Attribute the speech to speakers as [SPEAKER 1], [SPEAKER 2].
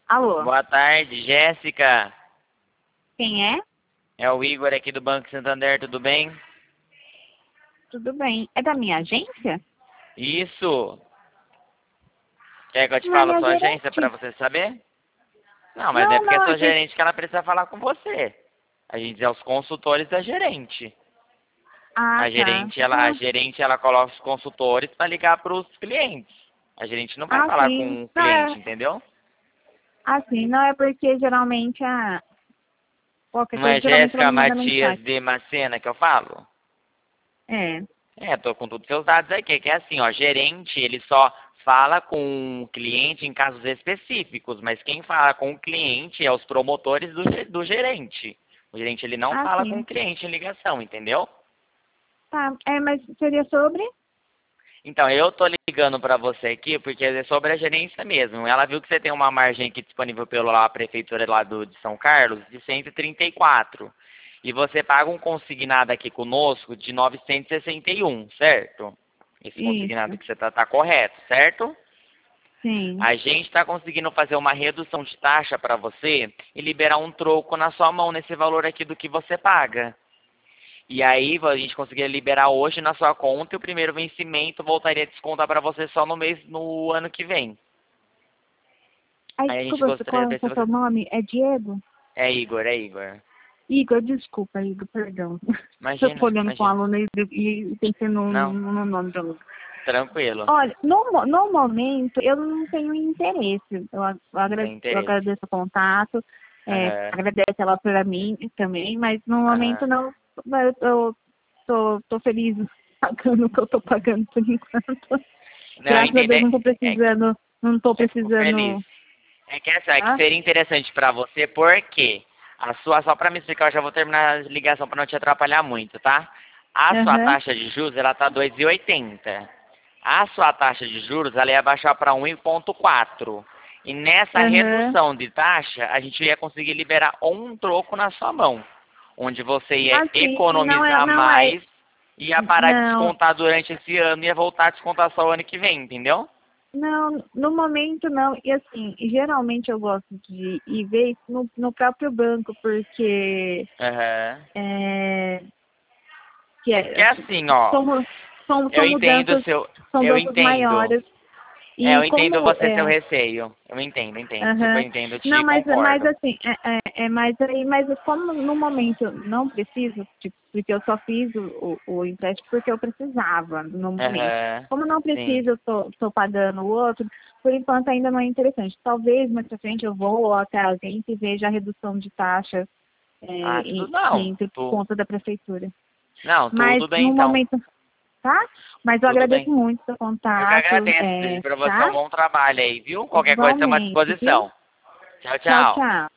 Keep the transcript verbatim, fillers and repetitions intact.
[SPEAKER 1] Alô,
[SPEAKER 2] Boa tarde, Jéssica.
[SPEAKER 1] quem é?
[SPEAKER 2] É o Igor aqui do Banco Santander, tudo bem?
[SPEAKER 1] Tudo bem. É da minha agência?
[SPEAKER 2] Isso. Quer que eu te
[SPEAKER 1] Não é
[SPEAKER 2] fale a
[SPEAKER 1] minha
[SPEAKER 2] sua agência para
[SPEAKER 1] gerente.
[SPEAKER 2] você saber? Não, mas é
[SPEAKER 1] Não,
[SPEAKER 2] porque é
[SPEAKER 1] não, é
[SPEAKER 2] sua
[SPEAKER 1] que...
[SPEAKER 2] gerente que ela precisa falar com você. A gente é os consultores da gerente.
[SPEAKER 1] Ah,
[SPEAKER 2] A
[SPEAKER 1] tá.
[SPEAKER 2] gerente, ela, a
[SPEAKER 1] Não.
[SPEAKER 2] gerente, ela coloca os consultores para ligar para os clientes. A gerente não vai
[SPEAKER 1] Ah,
[SPEAKER 2] falar
[SPEAKER 1] sim.
[SPEAKER 2] com o
[SPEAKER 1] Não,
[SPEAKER 2] cliente,
[SPEAKER 1] é...
[SPEAKER 2] entendeu?
[SPEAKER 1] Ah, sim. Não, é porque geralmente a... Qualquer
[SPEAKER 2] Não
[SPEAKER 1] coisa,
[SPEAKER 2] é
[SPEAKER 1] geralmente ela
[SPEAKER 2] Jéssica
[SPEAKER 1] me manda
[SPEAKER 2] Matias
[SPEAKER 1] mensagem.
[SPEAKER 2] de Macena que eu falo?
[SPEAKER 1] É.
[SPEAKER 2] É, tô com todos os seus dados aqui, que é assim, ó, gerente, ele só fala com o cliente em casos específicos, mas quem fala com o cliente é os promotores do, ge- do gerente. O gerente, ele não
[SPEAKER 1] Ah,
[SPEAKER 2] fala com o
[SPEAKER 1] sim.
[SPEAKER 2] cliente em ligação, entendeu?
[SPEAKER 1] Tá. É, mas seria sobre?
[SPEAKER 2] Então, eu tô ligando para você aqui porque é sobre a gerência mesmo. Ela viu que você tem uma margem aqui disponível pela prefeitura lá do, de São Carlos de cento e trinta e quatro. E você paga um consignado aqui conosco de novecentos e sessenta e um, certo? Esse consignado
[SPEAKER 1] Isso.
[SPEAKER 2] que você tá, tá correto, certo?
[SPEAKER 1] Sim.
[SPEAKER 2] A gente está conseguindo fazer uma redução de taxa para você e liberar um troco na sua mão nesse valor aqui do que você paga. E aí a gente conseguiria liberar hoje na sua conta e o primeiro vencimento voltaria a descontar para você só no mês, no ano que vem.
[SPEAKER 1] Ai,
[SPEAKER 2] Aí a gente
[SPEAKER 1] desculpa,
[SPEAKER 2] gostaria de
[SPEAKER 1] qual é
[SPEAKER 2] ver se
[SPEAKER 1] o seu
[SPEAKER 2] você...
[SPEAKER 1] nome? É Diego?
[SPEAKER 2] É Igor, é Igor.
[SPEAKER 1] Igor, desculpa, Igor, perdão. Eu tô
[SPEAKER 2] Imagina,
[SPEAKER 1] olhando com o
[SPEAKER 2] imagina.
[SPEAKER 1] aluno e, e pensando no,
[SPEAKER 2] Não,
[SPEAKER 1] no nome do aluno.
[SPEAKER 2] tranquilo.
[SPEAKER 1] Olha, no, mo- no momento eu não tenho interesse. Eu, a- eu
[SPEAKER 2] Não
[SPEAKER 1] agra-
[SPEAKER 2] tem
[SPEAKER 1] eu
[SPEAKER 2] interesse.
[SPEAKER 1] agradeço o contato, é,
[SPEAKER 2] Aham,
[SPEAKER 1] agradeço ela para mim também, mas no momento
[SPEAKER 2] aham.
[SPEAKER 1] não, eu tô, tô, tô feliz pagando o que eu tô pagando por enquanto.
[SPEAKER 2] Não,
[SPEAKER 1] Graças a Deus
[SPEAKER 2] entender.
[SPEAKER 1] não tô
[SPEAKER 2] É,
[SPEAKER 1] precisando, não tô
[SPEAKER 2] eu fico feliz.
[SPEAKER 1] precisando,
[SPEAKER 2] É que essa é que
[SPEAKER 1] tá?
[SPEAKER 2] seria interessante para você, porque a sua, só para me explicar, eu já vou terminar a ligação para não te atrapalhar muito, tá? A sua
[SPEAKER 1] Aham,
[SPEAKER 2] taxa de juros, ela tá dois e oitenta. A sua taxa de juros, ela ia baixar para um vírgula quatro. E nessa
[SPEAKER 1] aham.
[SPEAKER 2] redução de taxa, a gente ia conseguir liberar um troco na sua mão, onde você ia
[SPEAKER 1] Assim, não é,
[SPEAKER 2] economizar
[SPEAKER 1] não é,
[SPEAKER 2] mais, ia parar de
[SPEAKER 1] não.
[SPEAKER 2] descontar durante esse ano e ia voltar a descontar só o ano que vem, entendeu?
[SPEAKER 1] Não, no momento não. E assim, geralmente eu gosto de ir ver isso no, no próprio banco, porque
[SPEAKER 2] Aham.
[SPEAKER 1] é, que
[SPEAKER 2] Que
[SPEAKER 1] é,
[SPEAKER 2] é assim, ó.
[SPEAKER 1] são, são,
[SPEAKER 2] Eu
[SPEAKER 1] são
[SPEAKER 2] entendo o
[SPEAKER 1] mudanças,
[SPEAKER 2] seu.
[SPEAKER 1] são
[SPEAKER 2] Eu
[SPEAKER 1] mudanças
[SPEAKER 2] entendo.
[SPEAKER 1] maiores.
[SPEAKER 2] É, eu
[SPEAKER 1] E
[SPEAKER 2] entendo
[SPEAKER 1] como
[SPEAKER 2] você, seu
[SPEAKER 1] é,
[SPEAKER 2] receio. Eu entendo, entendo. Super
[SPEAKER 1] aham.
[SPEAKER 2] entendo, eu
[SPEAKER 1] Não,
[SPEAKER 2] te
[SPEAKER 1] mas, mas
[SPEAKER 2] concordo.
[SPEAKER 1] assim, é, é, é mais aí, mas como no momento eu não preciso, tipo, porque eu só fiz o, o, o empréstimo porque eu precisava no momento.
[SPEAKER 2] Aham.
[SPEAKER 1] Como não
[SPEAKER 2] Sim.
[SPEAKER 1] preciso, eu tô, tô pagando o outro, por enquanto ainda não é interessante. Talvez mais pra frente eu vou até a agência e veja a redução de taxas é,
[SPEAKER 2] Ah, tudo
[SPEAKER 1] e, que
[SPEAKER 2] não.
[SPEAKER 1] entre por
[SPEAKER 2] Tu...
[SPEAKER 1] conta da prefeitura.
[SPEAKER 2] Não,
[SPEAKER 1] Mas
[SPEAKER 2] tudo bem
[SPEAKER 1] no
[SPEAKER 2] então.
[SPEAKER 1] momento, tá? Mas eu
[SPEAKER 2] Tudo
[SPEAKER 1] agradeço
[SPEAKER 2] bem.
[SPEAKER 1] muito o seu
[SPEAKER 2] Eu que
[SPEAKER 1] contato,
[SPEAKER 2] agradeço.
[SPEAKER 1] é,
[SPEAKER 2] Desejo pra você um
[SPEAKER 1] tá?
[SPEAKER 2] bom trabalho aí, viu? Qualquer coisa, estamos à
[SPEAKER 1] Igualmente, viu?
[SPEAKER 2] disposição. Tchau,
[SPEAKER 1] Tchau,
[SPEAKER 2] tchau.
[SPEAKER 1] tchau.